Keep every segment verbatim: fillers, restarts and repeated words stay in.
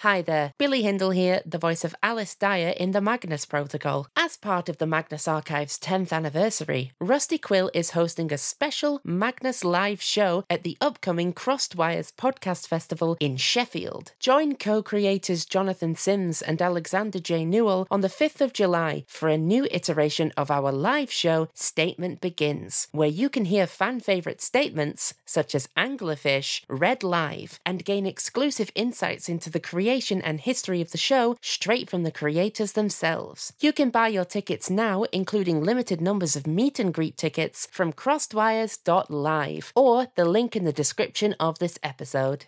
Hi there, Billy Hindle here, the voice of Alice Dyer in the Magnus Protocol. As part of the Magnus Archive's tenth anniversary, Rusty Quill is hosting a special Magnus live show at the upcoming Crossed Wires Podcast Festival in Sheffield. Join co-creators Jonathan Sims and Alexander J. Newell on the fifth of July for a new iteration of our live show, Statement Begins, where you can hear fan-favourite statements such as Anglerfish read live and gain exclusive insights into the creation and history of the show straight from the creators themselves. You can buy your tickets now, including limited numbers of meet and greet tickets, from crossedwires dot live or the link in the description of this episode.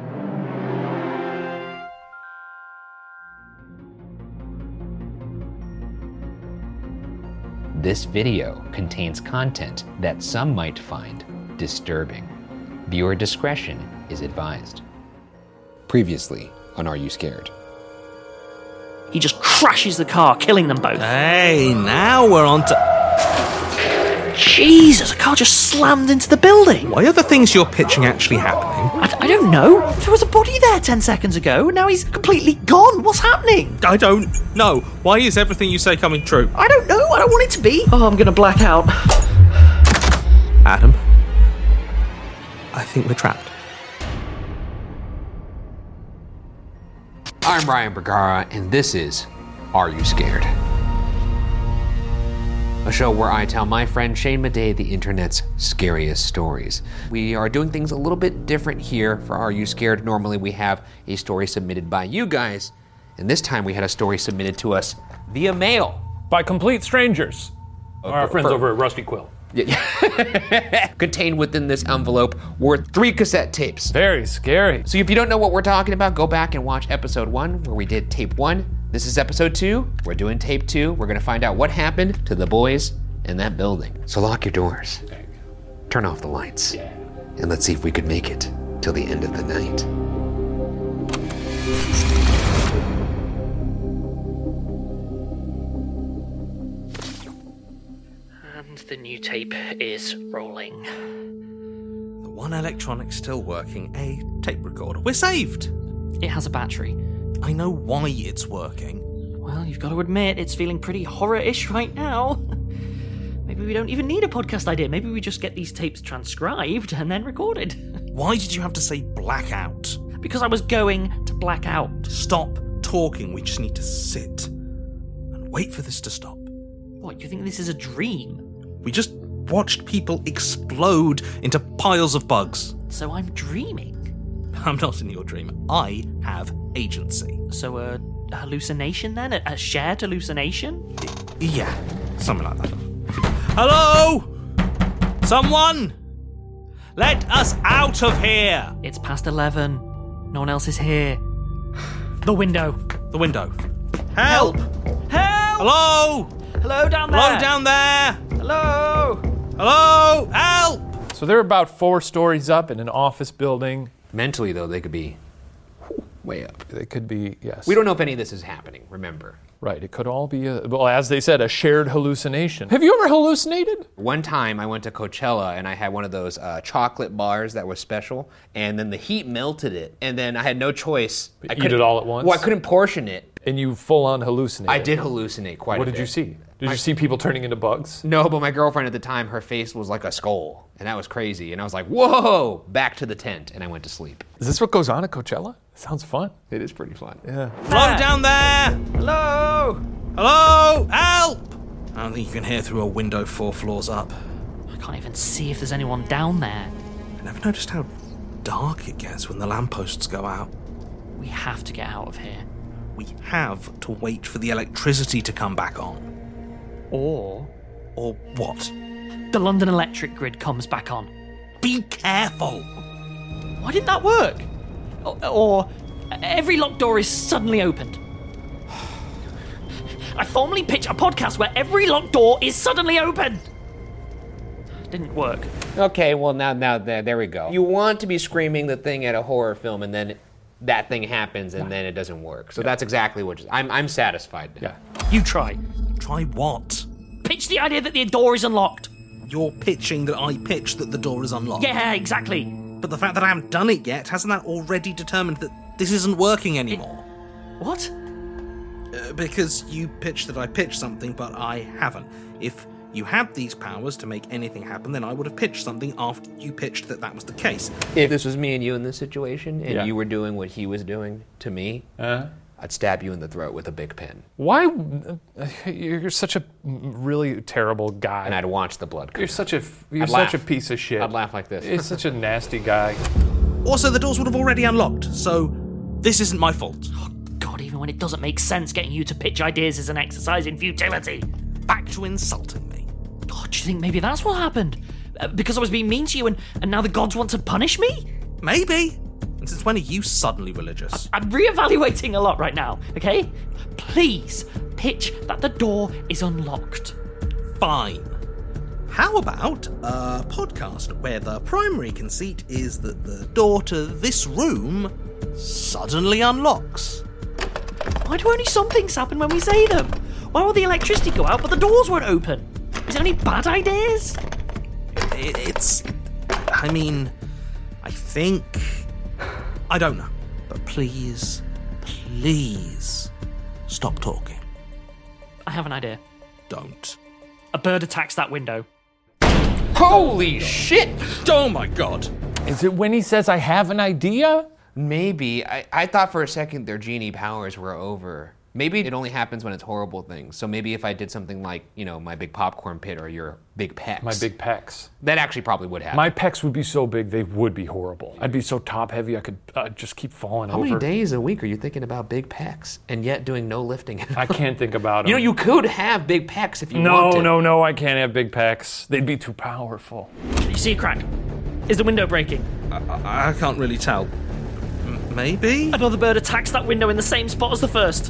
This video contains content that some might find disturbing. Viewer discretion is advised. Previously on Are You Scared? He just crashes the car, killing them both. Hey, now we're on to... Jesus, a car just slammed into the building. Why are the things you're pitching actually happening? I, I don't know. There was a body there ten seconds ago, and now he's completely gone. What's happening? I don't know. Why is everything you say coming true? I don't know. I don't want it to be. Oh, I'm going to black out. Adam, I think we're trapped. I'm Ryan Bergara, and this is Are You Scared? A show where I tell my friend Shane Madej the internet's scariest stories. We are doing things a little bit different here for Are You Scared? Normally we have a story submitted by you guys, and this time we had a story submitted to us via mail. By complete strangers. Uh, Our for, friends for, over at Rusty Quill. Yeah. Contained within this envelope were three cassette tapes. Very scary. So if you don't know what we're talking about, go back and watch episode one, where we did tape one. This is episode two. We're doing tape two. We're gonna find out what happened to the boys in that building. So lock your doors, turn off the lights, and let's see if we could make it till the end of the night. And the new tape is rolling. The one electronic still working, a tape recorder. We're saved! It has a battery. I know why it's working. Well, you've got to admit, it's feeling pretty horror-ish right now. Maybe we don't even need a podcast idea. Maybe we just get these tapes transcribed and then recorded. Why did you have to say blackout? Because I was going to black out. Stop talking. We just need to sit and wait for this to stop. What, you think this is a dream? We just watched people explode into piles of bugs. So I'm dreaming? I'm not in your dream. I have agency. So a hallucination then? A, a shared hallucination? Yeah, something like that. Hello? Someone? Let us out of here! It's past eleven. No one else is here. The window. The window. Help! Help! Hello? Hello down there! Hello down there! Hello! Hello? Help! So they're about four stories up in an office building. Mentally, though, they could be way up. They could be, yes. We don't know if any of this is happening, remember. Right, it could all be, a, well, as they said, a shared hallucination. Have you ever hallucinated? One time I went to Coachella and I had one of those uh, chocolate bars that was special, and then the heat melted it, and then I had no choice. I Eat it all at once? Well, I couldn't portion it. And you full-on hallucinated? I did hallucinate quite What a bit. did you see? Did I, you see people turning into bugs? No, but my girlfriend at the time, her face was like a skull, and that was crazy. And I was like, whoa, back to the tent, and I went to sleep. Is this what goes on at Coachella? Sounds fun. It is pretty fun. Yeah. Hello down there! Hello! Hello? Help! I don't think you can hear through a window four floors up. I can't even see if there's anyone down there. I never noticed how dark it gets when the lampposts go out. We have to get out of here. We have to wait for the electricity to come back on. Or Or what? the London electric grid comes back on. Be careful! Why didn't that work? Or, or every locked door is suddenly opened. I formally pitch a podcast where every locked door is suddenly opened. Didn't work. Okay, well, now, now there, there we go. You want to be screaming the thing at a horror film, and then that thing happens, and then it doesn't work. So that's exactly what I'm, I'm satisfied now. Yeah. You try. Try what? Pitch the idea that the door is unlocked. You're pitching that I pitched that the door is unlocked. Yeah, exactly. But the fact that I haven't done it yet, hasn't that already determined that this isn't working anymore? What? Uh, because you pitched that I pitched something, but I haven't. If you had these powers to make anything happen, then I would have pitched something after you pitched that that was the case. If this was me and you in this situation, and Yeah. you were doing what he was doing to me, Uh, I'd stab you in the throat with a big pen, why? uh, You're such a really terrible guy. and I'd watch the blood come. You're such a you're I'd such laugh. a piece of shit. I'd laugh like this. You're such a nasty guy. Also, the doors would have already unlocked, so this isn't my fault. God, even when it doesn't make sense, getting you to pitch ideas is an exercise in futility. Back to insulting me. God, do you think maybe that's what happened? Uh, because I was being mean to you and, and now the gods want to punish me? Maybe. And since when are you suddenly religious? I'm reevaluating a lot right now, okay? Please, pitch that the door is unlocked. Fine. How about a podcast where the primary conceit is that the door to this room suddenly unlocks? Why do only some things happen when we say them? Why will the electricity go out but the doors won't open? Is there any bad ideas? It, it's... I mean... I think... I don't know. But please, please, stop talking. I have an idea. Don't. A bird attacks that window. Holy shit! Oh my god! Is it when he says I have an idea? Maybe. I, I thought for a second their genie powers were over. Maybe it only happens when it's horrible things. So maybe if I did something like, you know, my big popcorn pit or your big pecs. My big pecs. That actually probably would happen. My pecs would be so big they would be horrible. I'd be so top heavy I could uh, just keep falling How over. many days a week are you thinking about big pecs and yet doing no lifting? I can't think about them. You know, you could have big pecs if you No, wanted. no, no, I can't have big pecs. They'd be too powerful. You see a crack? Is the window breaking? I, I, I can't really tell. M- maybe? Another bird attacks that window in the same spot as the first.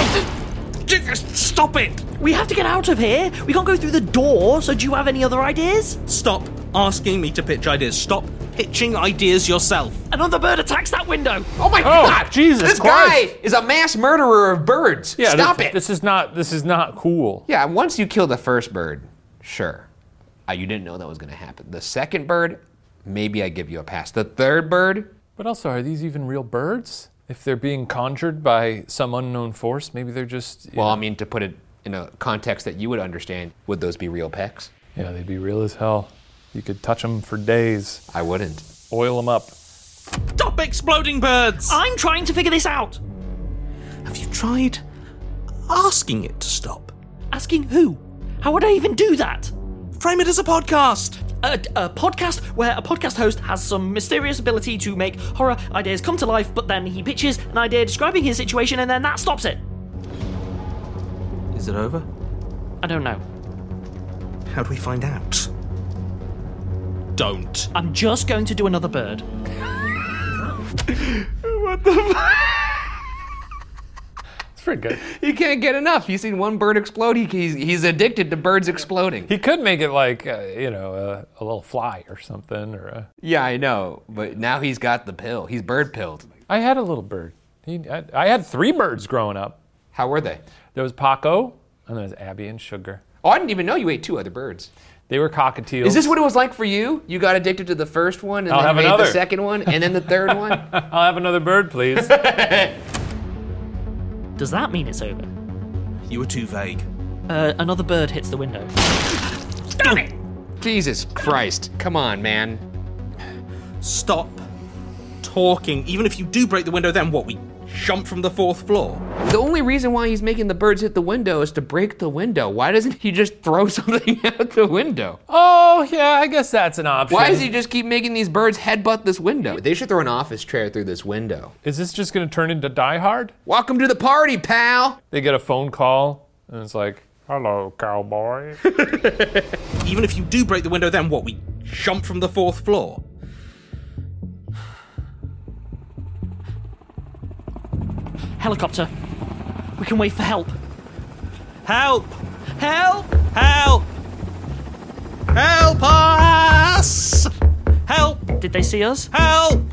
Stop it! We have to get out of here. We can't go through the door, so do you have any other ideas? Stop asking me to pitch ideas. Stop pitching ideas yourself. Another bird attacks that window. Oh my Oh, god! Jesus This Christ. guy is a mass murderer of birds. Yeah, Stop this, it! This is not. This is not cool. Yeah, once you kill the first bird, sure. Uh, you didn't know that was going to happen. The second bird, maybe I give you a pass. The third bird, But also, are these even real birds? If they're being conjured by some unknown force, maybe they're just. you well, know- I mean, to put it in a context that you would understand, would those be real pecs? Yeah, they'd be real as hell. You could touch them for days, I wouldn't. oil them up. Stop exploding birds! I'm trying to figure this out. Have you tried asking it to stop? Asking who? How would I even do that? Frame it as a podcast. A, a podcast where a podcast host has some mysterious ability to make horror ideas come to life, but then he pitches an idea describing his situation and then that stops it. Is it over? I don't know. How do we find out? Don't. I'm just going to do another bird. It's pretty good. He can't get enough. He's seen one bird explode. He, he's, he's addicted to birds exploding. He could make it like, uh, you know, uh, a little fly or something, or a... Yeah, I know. But now he's got the pill. He's bird pilled. I had a little bird. He, I, I had three birds growing up. How were they? There was Paco, and there was Abby and Sugar. Oh, I didn't even know you ate two other birds. They were cockatiels. Is this what it was like for you? You got addicted to the first one, and I'll then have made another. the second one, and then the third one? I'll have another bird, please. Does that mean it's over? You were too vague. Uh, another bird hits the window. Damn it! Jesus Christ. Come on, man. Stop talking. Even if you do break the window, then what? We jump from the fourth floor? The only reason why he's making the birds hit the window is to break the window. Why doesn't he just throw something out the window? Oh, yeah, I guess that's an option. Why does he just keep making these birds headbutt this window? They should throw an office chair through this window. Is this just going to turn into Die Hard? Welcome to the party, pal! They get a phone call, and it's like, hello, cowboy. Even if you do break the window, then what? We jump from the fourth floor? Helicopter. We can wait for help. Help! Help! Help! Help us! Help! Did they see us? Help!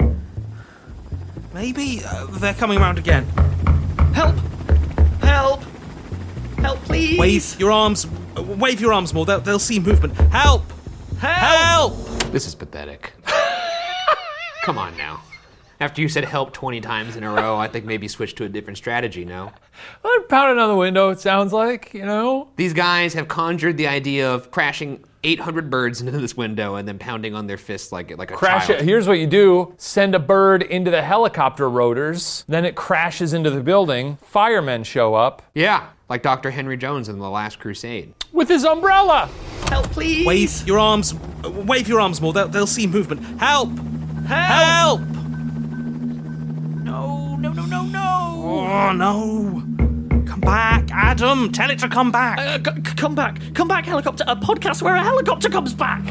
Maybe uh, they're coming around again. Help! Help! Help, please! Wave your arms. uh, Wave your arms more. They'll, they'll see movement. Help! Help! Help! This is pathetic. Come on now. After you said help twenty times in a row, I think maybe switch to a different strategy, no? I'm pounding on the window, it sounds like, you know? These guys have conjured the idea of crashing eight hundred birds into this window and then pounding on their fists like, like a Crash child. it. Here's what you do. Send a bird into the helicopter rotors. Then it crashes into the building. Firemen show up. Yeah, like Doctor Henry Jones in The Last Crusade. With his umbrella. Help, please! Wave your arms. Wave your arms more. They'll, they'll see movement. Help! Help! No, no, no, no, no! Oh, no. Come back, Adam. Tell it to come back. Uh, c- c- come back, come back, helicopter. A podcast where a helicopter comes back.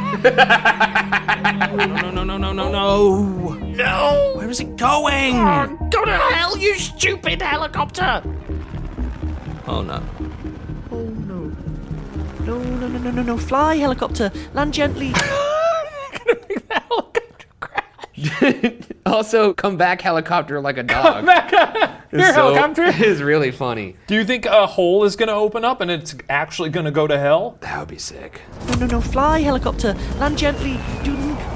No, no, no, no, no, no. No! Where is it going? Oh, go to hell, you stupid helicopter! Oh, no. Oh no. No, no, no, no, no, no. Fly, helicopter. Land gently. Also, come back helicopter like a dog. Your So- helicopter. It is really funny. Do you think a hole is going to open up and it's actually going to go to hell? That would be sick. No, no, no. Fly, helicopter. Land gently. Do.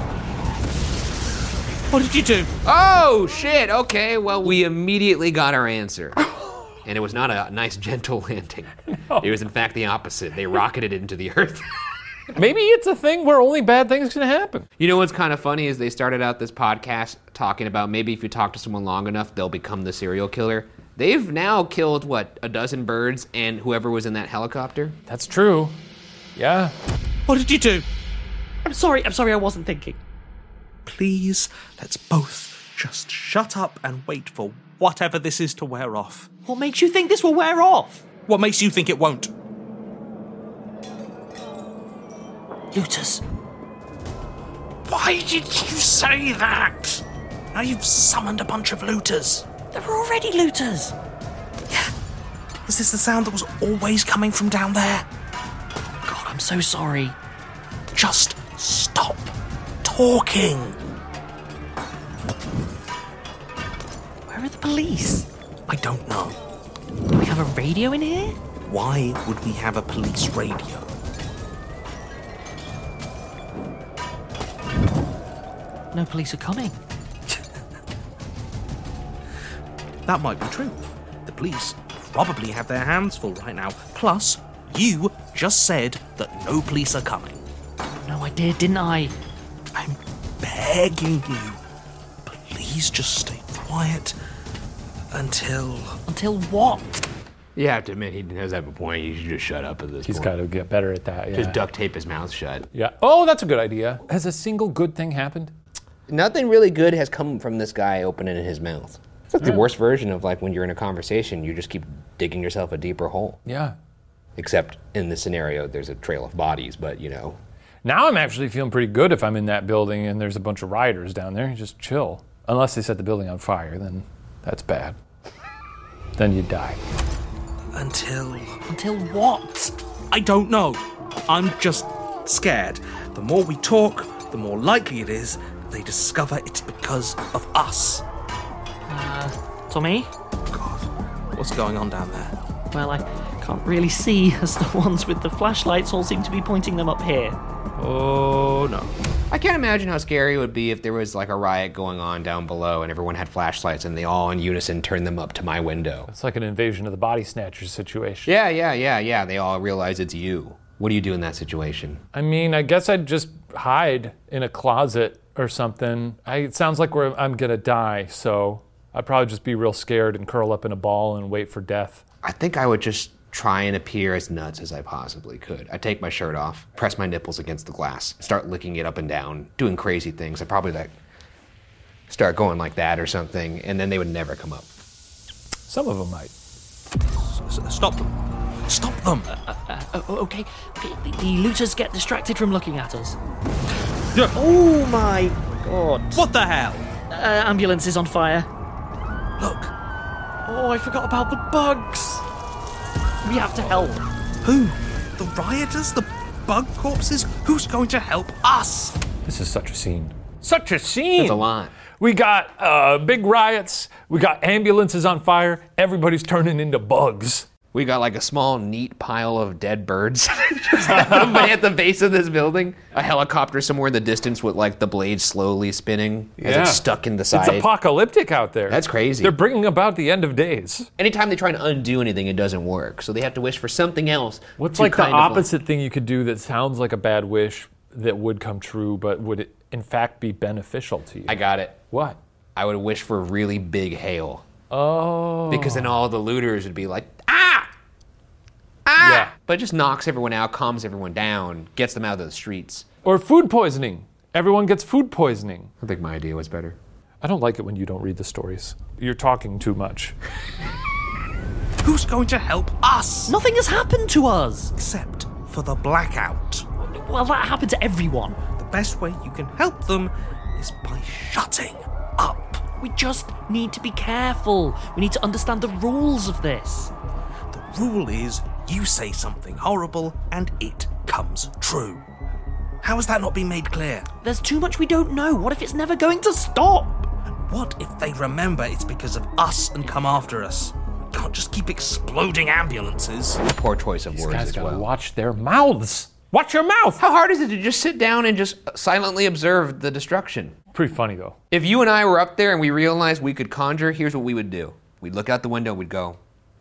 What did you do? Oh, shit. Okay, well, we immediately got our answer. And it was not a nice, gentle landing. No. It was, in fact, the opposite. They rocketed into the earth. Maybe it's a thing where only bad things can happen. You know what's kind of funny is they started out this podcast talking about maybe if you talk to someone long enough, they'll become the serial killer. They've now killed, what, a dozen birds and whoever was in that helicopter? That's true. Yeah. What did you do? I'm sorry, I'm sorry, I wasn't thinking. Please, let's both just shut up and wait for whatever this is to wear off. What makes you think this will wear off? What makes you think it won't? Looters. Why did you say that? Now you've summoned a bunch of looters. There were already looters. Is this the sound that was always coming from down there? God, I'm so sorry. Just stop talking. Where are the police? I don't know. Do we have a radio in here? Why would we have a police radio? No police are coming. That might be true. The police probably have their hands full right now. Plus, you just said that no police are coming. No, I did, didn't I? I'm begging you. Please just stay quiet until... Until what? You have to admit, he does have a point. You should just shut up at this He's point. got to get better at that. Yeah. Just duct tape his mouth shut. Yeah. Oh, that's a good idea. Has a single good thing happened? Nothing really good has come from this guy opening his mouth. It's like the worst version of like when you're in a conversation, you just keep digging yourself a deeper hole. Yeah. Except in this scenario, there's a trail of bodies, but you know. Now I'm actually feeling pretty good if I'm in that building and there's a bunch of rioters down there. You just chill. Unless they set the building on fire, then that's bad. Then you die. Until... Until what? I don't know. I'm just scared. The more we talk, the more likely it is they discover it's because of us. Tommy? God, what's going on down there? Well, I can't really see as the ones with the flashlights all seem to be pointing them up here. Oh, no. I can't imagine how scary it would be if there was like a riot going on down below and everyone had flashlights and they all in unison turned them up to my window. It's like an invasion of the body snatchers situation. Yeah, yeah, yeah, yeah. They all realize it's you. What do you do in that situation? I mean, I guess I'd just hide in a closet or something. I, it sounds like we're, I'm gonna die, so I'd probably just be real scared and curl up in a ball and wait for death. I think I would just try and appear as nuts as I possibly could. I'd take my shirt off, press my nipples against the glass, start licking it up and down, doing crazy things. I'd probably like start going like that or something, and then they would never come up. Some of them might. S- stop them. Stop them. Oh, okay, okay. The, the looters get distracted from looking at us. Yeah. Oh my god. What the hell? Uh, ambulance is on fire. Look. Oh, I forgot about the bugs. We have to help. Who? The rioters? The bug corpses? Who's going to help us? This is such a scene. Such a scene! It's a lot. We got uh, big riots, we got ambulances on fire, everybody's turning into bugs. We got like a small, neat pile of dead birds just at the, at the base of this building. A helicopter somewhere in the distance with like the blades slowly spinning as Yeah. it's stuck in the side. It's apocalyptic out there. That's crazy. They're bringing about the end of days. Anytime they try to undo anything, it doesn't work. So they have to wish for something else. What's to like the kind of, opposite thing you could do that sounds like a bad wish that would come true, but would it in fact be beneficial to you? I got it. What? I would wish for really big hail. Oh. Because then all the looters would be like, ah! Ah! Yeah. But it just knocks everyone out, calms everyone down, gets them out of the streets. Or food poisoning. Everyone gets food poisoning. I think my idea was better. I don't like it when you don't read the stories. You're talking too much. Who's going to help us? Nothing has happened to us. Except for the blackout. Well, that happened to everyone. The best way you can help them is by shutting up. We just need to be careful. We need to understand the rules of this. The rule is you say something horrible and it comes true. How has that not been made clear? There's too much we don't know. What if it's never going to stop? What if they remember it's because of us and come after us? We can't just keep exploding ambulances. Poor choice of words Guys as gotta well. watch their mouths. Watch your mouth. How hard is it to just sit down and just silently observe the destruction? Pretty funny though. If you and I were up there and we realized we could conjure, here's what we would do. We'd look out the window, we'd go,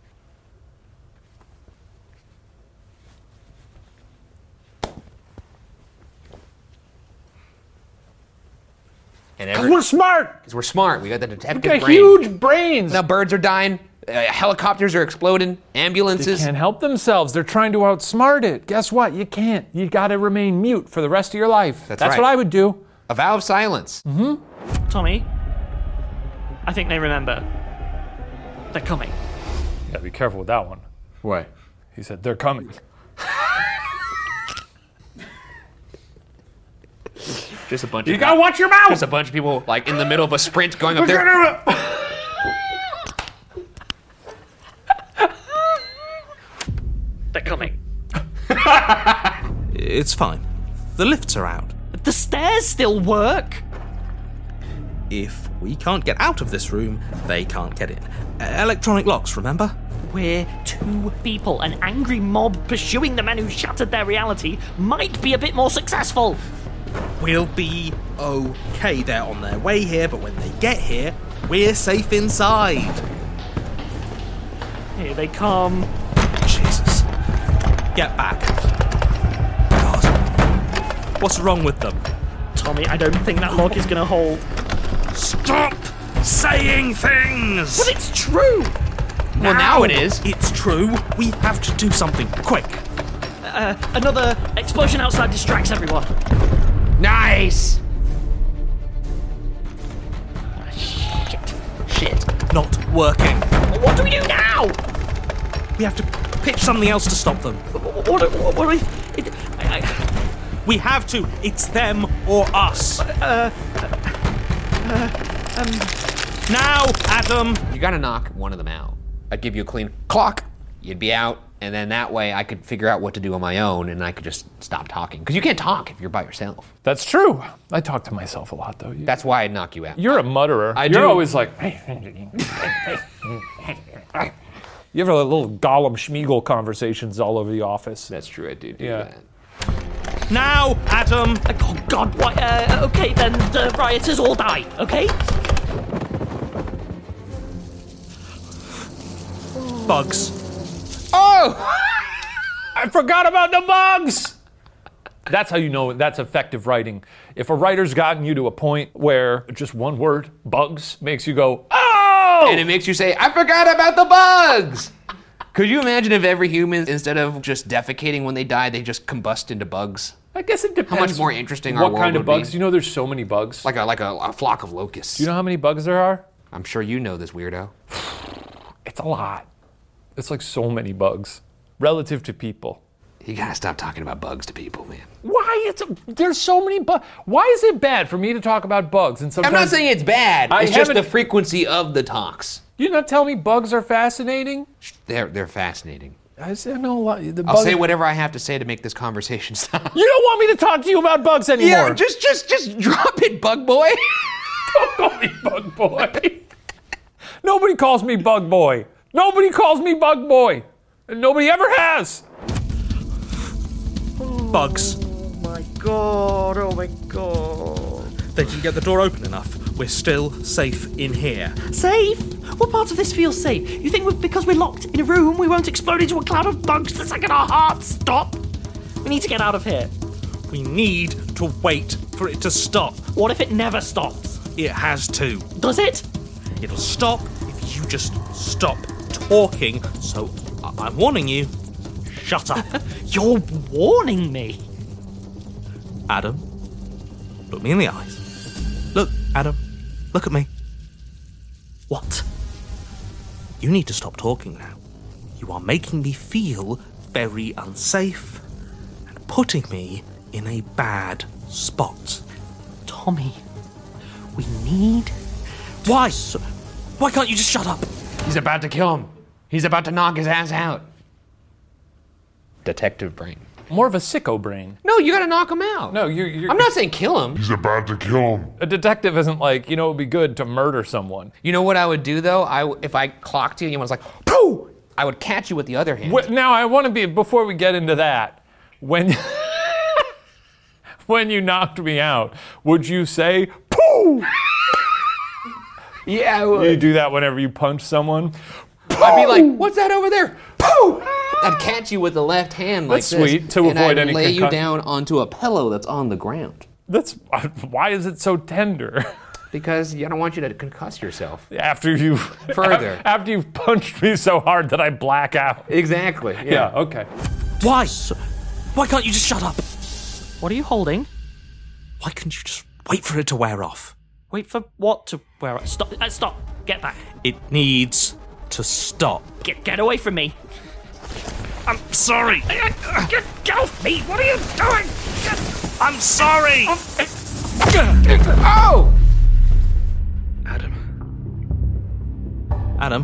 and every, We're smart. because we're smart, we got the We detective got brain. huge brains. Now birds are dying, uh, helicopters are exploding, They ambulances. can't help themselves. They're trying to outsmart it. Guess what? You can't. You gotta remain mute for the rest of your life. That's That's right. what I would do. A vow of silence. Tommy, I think they remember. They're coming. Yeah, be careful with that one. What? He said, they're coming. Just a bunch You of gotta watch your mouth! just a bunch of people like in the middle of a sprint going up there. They're coming. It's fine. The lifts are out. The stairs still work. If we can't get out of this room, they can't get in. Uh, electronic locks, remember? We're two people. An angry mob pursuing the men who shattered their reality might be a bit more successful. We'll be okay. They're on their way here, but when they get here, we're safe inside. Here they come. Jesus. Get back. God. What's wrong with them? Tommy, I don't think that lock is going to hold. Stop saying things! But it's true. Well, now it is. It's true. We have to do something quick. Uh, another explosion outside distracts everyone. Nice. Shit. Shit. Not working. What do we do now? We have to pitch something else to stop them. What, what, what, what if... It, I, I, We have to. It's them or us. uh, um... Now, Adam. You gotta knock one of them out. I'd give you a clean clock. You'd be out, and then that way I could figure out what to do on my own, and I could just stop talking. Because you can't talk if you're by yourself. That's true. I talk to myself a lot, though. You- That's why I'd knock you out. You're a mutterer. I You're do. always like, you have a little Gollum Schmeagol conversations all over the office. That's true. I do do Yeah. that. Now, Adam. Oh, God, why... Uh, okay, then the rioters all die, okay? Bugs. Oh! I forgot about the bugs! That's how you know that's effective writing. If a writer's gotten you to a point where just one word, bugs, makes you go, oh! And it makes you say, I forgot about the bugs! Could you imagine if every human, instead of just defecating when they die, they just combust into bugs? I guess it depends. much more interesting our What world kind of would be. bugs? You know there's so many bugs. Like a like a, a flock of locusts. Do you know how many bugs there are? I'm sure you know this weirdo. It's a lot. It's like so many bugs relative to people. You gotta stop talking about bugs to people, man. Why? It's there's so many bugs. Why is it bad for me to talk about bugs? And sometimes I'm not saying it's bad. I It's just the haven't- frequency of the talks. you not tell me bugs are fascinating. They're they're fascinating. I say, know a lot. The I'll bugs- say whatever I have to say to make this conversation stop. You don't want me to talk to you about bugs anymore. Yeah, just just just drop it, bug boy. Don't call me Bug Boy. Nobody calls me Bug Boy. Nobody calls me Bug Boy. Nobody ever has! Bugs. Oh my god, oh my god. They didn't get the door open enough. We're still safe in here. Safe? What part of this feels safe? You think we because we're locked in a room, we won't explode into a cloud of bugs the second our hearts stop? We need to get out of here. We need to wait for it to stop. What if it never stops? It has to. Does it? It'll stop if you just stop talking. So I- I'm warning you. Shut up. You're warning me. Adam, look me in the eyes. Look, Adam, look at me. What? You need to stop talking now. You are making me feel very unsafe and putting me in a bad spot. Tommy, we need... Why? So, why can't you just shut up? He's about to kill him. He's about to knock his ass out. Detective brain. More of a sicko brain. No, you gotta knock him out. No, you're... you're I'm not saying kill him. He's about to kill him. A detective isn't like, you know, it'd be good to murder someone. You know what I would do, though? I, if I clocked you and you was like, pooh! I would catch you with the other hand. Wh- Now, I want to be, before we get into that, when... when you knocked me out, would you say, pooh? Yeah, I would. You do that whenever you punch someone? I'd be like, what's that over there? Pooh! I'd catch you with the left hand like That's this. sweet, to and avoid I'd any lay you concussion. down onto a pillow that's on the ground. That's... Why is it so tender? Because I don't want you to concuss yourself. After you... Further. After you've punched me so hard that I black out. Exactly. Yeah. Yeah, okay. Why? So, why can't you just shut up? What are you holding? Why couldn't you just wait for it to wear off? Wait for what to wear? Stop! Uh, stop! Get back! It needs to stop. Get get away from me! I'm sorry. Get, get off me! What are you doing? I'm sorry. Oh! Adam. Adam.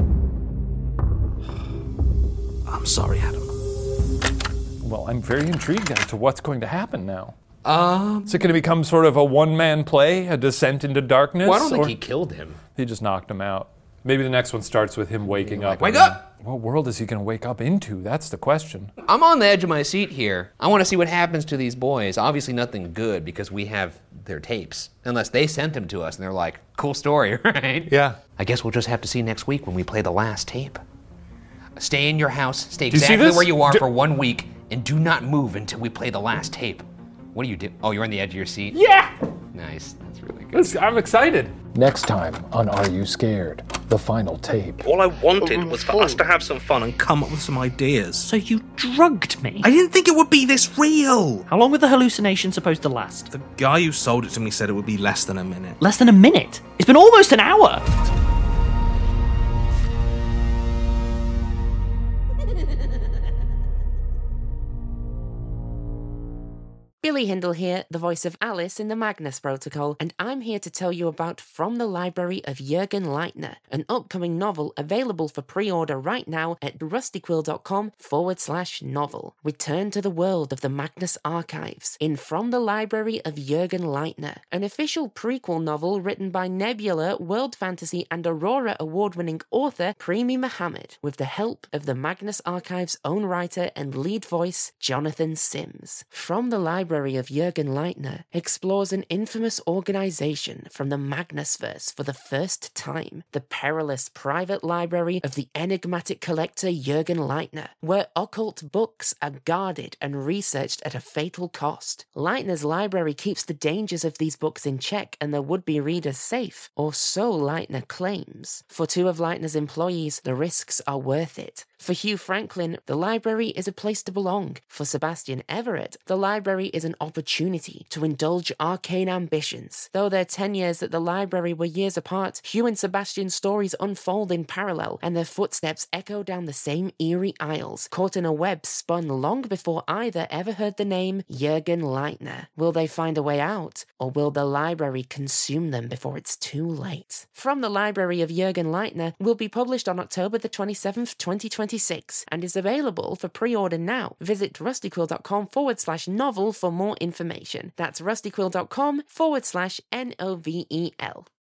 I'm sorry, Adam. Well, I'm very intrigued as to what's going to happen now. Um, Is it going to become sort of a one-man play, a descent into darkness? well, I don't think or- he killed him. He just knocked him out. Maybe the next one starts with him waking up. Wake and then- up! What world is he going to wake up into? That's the question. I'm on the edge of my seat here. I want to see what happens to these boys. Obviously nothing good because we have their tapes. Unless they sent them to us and they're like, cool story, right? Yeah. I guess we'll just have to see next week when we play the last tape. Stay in your house, stay you see exactly this? where you are Do- for one week, and do not move until we play the last tape. What do you do? Oh, you're on the edge of your seat? Yeah! Nice. That's really good. This- I'm excited. Next time on Are You Scared? The final tape. All I wanted was for us to have some fun and come up with some ideas. So you drugged me? I didn't think it would be this real. How long were the hallucinations supposed to last? The guy who sold it to me said it would be less than a minute. Less than a minute? It's been almost an hour! Billy Hindle here, the voice of Alice in the Magnus Protocol, and I'm here to tell you about From the Library of Jürgen Leitner, an upcoming novel available for pre-order right now at rustyquill.com forward slash novel. Return to the world of the Magnus Archives in From the Library of Jürgen Leitner, an official prequel novel written by Nebula, World Fantasy and Aurora award-winning author Premi Mohammed, with the help of the Magnus Archives' own writer and lead voice, Jonathan Sims. From the Library of Jürgen Leitner explores an infamous organization from the Magnusverse for the first time, the perilous private library of the enigmatic collector Jürgen Leitner, where occult books are guarded and researched at a fatal cost. Leitner's library keeps the dangers of these books in check and their would-be readers safe, or so Leitner claims. For two of Leitner's employees, the risks are worth it. For Hugh Franklin, the library is a place to belong. For Sebastian Everett, the library is an opportunity to indulge arcane ambitions. Though their tenures at the library were years apart, Hugh and Sebastian's stories unfold in parallel, and their footsteps echo down the same eerie aisles, caught in a web spun long before either ever heard the name Jürgen Leitner. Will they find a way out, or will the library consume them before it's too late? From the Library of Jürgen Leitner will be published on October the twenty-seventh, twenty twenty-six, and is available for pre-order now. Visit rustyquill.com forward slash novel for more information. That's rustyquill.com forward slash N O V E L.